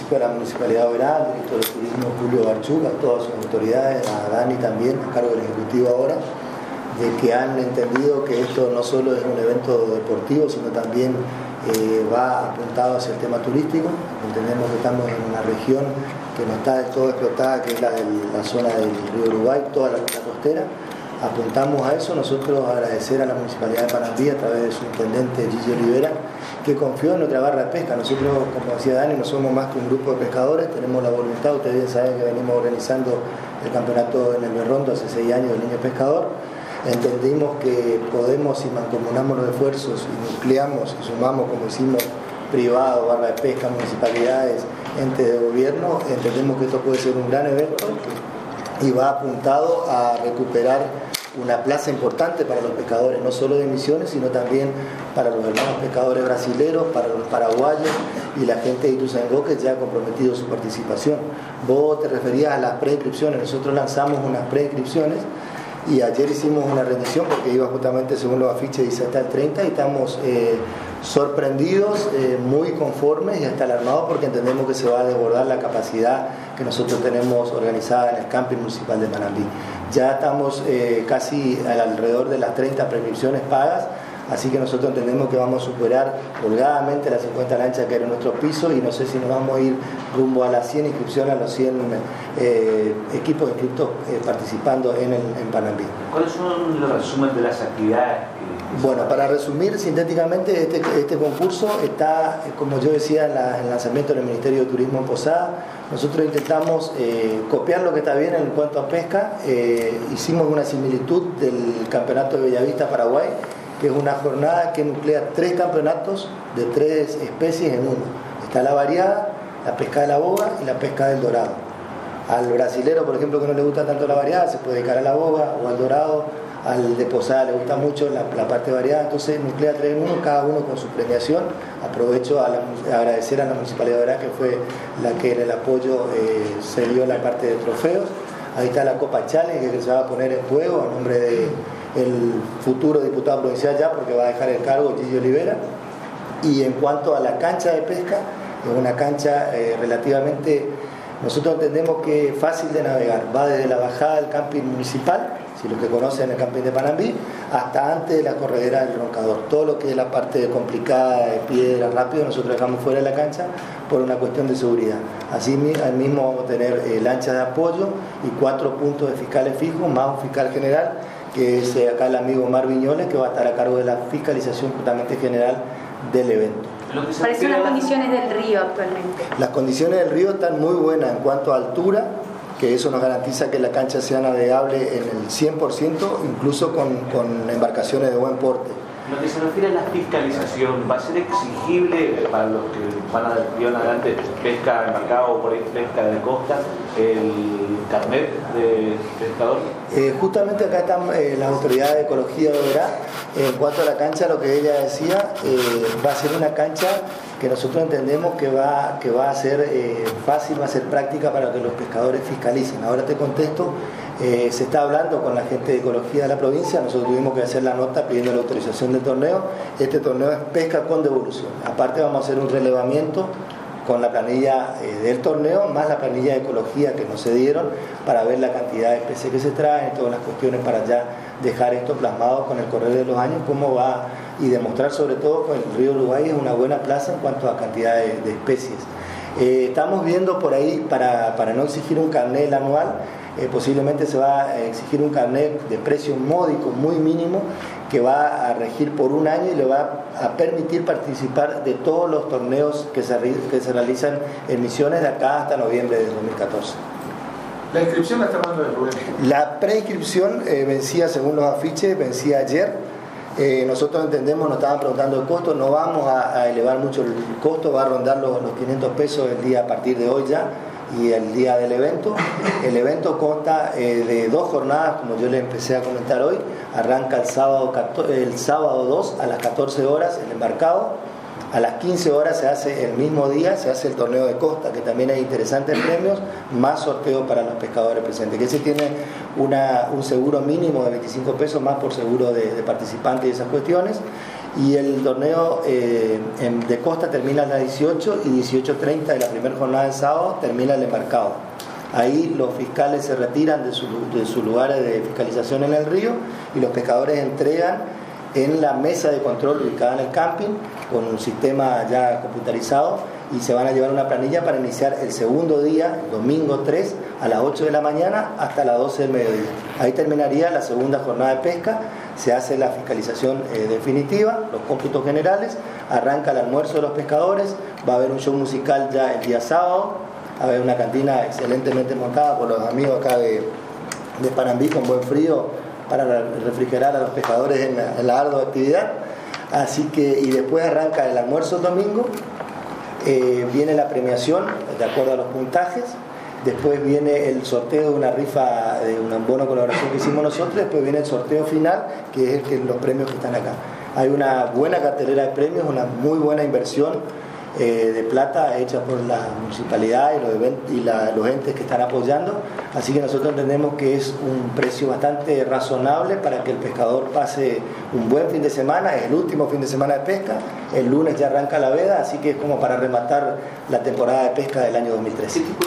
principio a la Municipalidad de Oberá, al director de Turismo Julio Barchuga, a todas sus autoridades, a Dani también, a cargo del Ejecutivo ahora, de que han entendido que esto no solo es un evento deportivo, sino también va apuntado hacia el tema turístico. Entendemos que estamos en una región que no está del todo explotada, que es la de la zona del río Uruguay, toda la costa costera. Apuntamos a eso. Nosotros agradecer a la Municipalidad de Panambí a través de su intendente Gigi Olivera, que confió en nuestra barra de pesca. Nosotros, como decía Dani, no somos más que un grupo de pescadores, tenemos la voluntad. Ustedes bien saben que venimos organizando el campeonato en el Berrondo hace 6 años del Niño Pescador. Entendimos que podemos, si mancomunamos los esfuerzos y nucleamos y sumamos, como hicimos, privado, barra de pesca, municipalidades, entes de gobierno, entendemos que esto puede ser un gran evento y va apuntado a recuperar una plaza importante para los pescadores, no solo de Misiones, sino también para los hermanos pescadores brasileros, para los paraguayos y la gente de Ituzaingó, que ya ha comprometido su participación. Vos te referías a las preinscripciones. Nosotros lanzamos unas preinscripciones y ayer hicimos una rendición porque iba justamente, según los afiches, dice hasta el 30, y estamos sorprendidos, muy conformes y hasta alarmados, porque entendemos que se va a desbordar la capacidad que nosotros tenemos organizada en el camping municipal de Panambí. Ya estamos casi alrededor de las 30 prescripciones pagas, así que nosotros entendemos que vamos a superar holgadamente las 50 lanchas que era nuestro piso, y no sé si nos vamos a ir rumbo a las 100 inscripciones, a los 100 equipos inscritos participando en Panambí. ¿Cuáles son los resúmenes de las actividades? Bueno, para resumir sintéticamente, este concurso está, como yo decía, en el lanzamiento del Ministerio de Turismo en Posada. Nosotros intentamos copiar lo que está bien en cuanto a pesca. Hicimos una similitud del Campeonato de Bellavista, Paraguay, que es una jornada que nuclea 3 campeonatos de 3 especies en uno. Está la variada, la pesca de la boga y la pesca del dorado. Al brasilero, por ejemplo, que no le gusta tanto la variada, se puede dedicar a la boga o al dorado. Al de Posada le gusta mucho la parte variada, entonces nuclea 3 en 1, cada uno con su premiación. Aprovecho a agradecer a la Municipalidad de Oberá, que fue la que en el apoyo se dio la parte de trofeos. Ahí está la Copa Challenge, que se va a poner en juego a nombre del futuro diputado provincial ya, porque va a dejar el cargo Gigi Olivera. Y en cuanto a la cancha de pesca, es una cancha relativamente, nosotros entendemos que es fácil de navegar. Va desde la bajada del camping municipal, si los que conocen el camping de Panambí, hasta antes de la corredera del Roncador. Todo lo que es la parte complicada de piedra, rápido, nosotros dejamos fuera de la cancha por una cuestión de seguridad. Así mismo vamos a tener lanchas de apoyo y 4 puntos de fiscales fijos, más un fiscal general, que es acá el amigo Omar Viñoles, que va a estar a cargo de la fiscalización justamente general del evento. ¿Cuáles son las condiciones del río actualmente? Las condiciones del río están muy buenas en cuanto a altura, que eso nos garantiza que la cancha sea navegable en el 100%, incluso con embarcaciones de buen porte. Lo que se refiere a la fiscalización, ¿va a ser exigible para los que van adelante pesca embarcada o por ahí pesca de costa el carnet de pescador? Justamente acá están las autoridades de ecología de Oberá. En cuanto a la cancha, lo que ella decía, va a ser una cancha que nosotros entendemos que va a ser fácil, va a ser práctica para que los pescadores fiscalicen. Ahora te contesto, se está hablando con la gente de ecología de la provincia. Nosotros tuvimos que hacer la nota pidiendo la autorización del torneo. Este torneo es pesca con devolución. Aparte vamos a hacer un relevamiento con la planilla del torneo, más la planilla de ecología que nos cedieron, para ver la cantidad de especies que se traen, todas las cuestiones, para ya dejar esto plasmado con el correr de los años, cómo va, y demostrar sobre todo que el río Uruguay es una buena plaza en cuanto a cantidad de especies. Estamos viendo por ahí, para no exigir un carnet anual, posiblemente se va a exigir un carnet de precio módico, muy mínimo, que va a regir por un año y le va a permitir participar de todos los torneos que se realizan en Misiones de acá hasta noviembre de 2014. ¿La inscripción la está dando de Rubén? La preinscripción vencía, según los afiches, vencía ayer. Nosotros entendemos, nos estaban preguntando el costo, no vamos a elevar mucho el costo, va a rondar los 500 pesos el día a partir de hoy ya, y el día del evento. El evento consta de 2 jornadas, como yo les empecé a comentar hoy. Arranca el sábado 2 a las 14 horas el embarcado. A las 15 horas se hace el mismo día, se hace el torneo de costa, que también hay interesantes premios, más sorteo para los pescadores presentes, que ese tiene un seguro mínimo de 25 pesos, más por seguro de participantes y esas cuestiones. y el torneo de costa termina a las 18 y 18:30 de la primera jornada del sábado termina el embarcado. Ahí los fiscales se retiran de sus lugares de fiscalización en el río y los pescadores entregan en la mesa de control ubicada en el camping con un sistema ya computarizado y se van a llevar una planilla para iniciar el segundo día, el domingo 3, a las 8 de la mañana hasta las 12 del mediodía. Ahí terminaría la segunda jornada de pesca, se hace la fiscalización definitiva, los cómputos generales, arranca el almuerzo de los pescadores, va a haber un show musical ya el día sábado, va a haber una cantina excelentemente montada por los amigos acá de Panambí con buen frío para refrigerar a los pescadores en la ardua actividad. Así que, y después arranca el almuerzo el domingo, viene la premiación de acuerdo a los puntajes, después viene el sorteo de una rifa, de un bono de colaboración que hicimos nosotros, después viene el sorteo final, que es los premios que están acá. Hay una buena cartelera de premios, una muy buena inversión de plata hecha por la municipalidad y los entes que están apoyando, así que nosotros entendemos que es un precio bastante razonable para que el pescador pase un buen fin de semana. Es el último fin de semana de pesca, el lunes ya arranca la veda, así que es como para rematar la temporada de pesca del año 2013.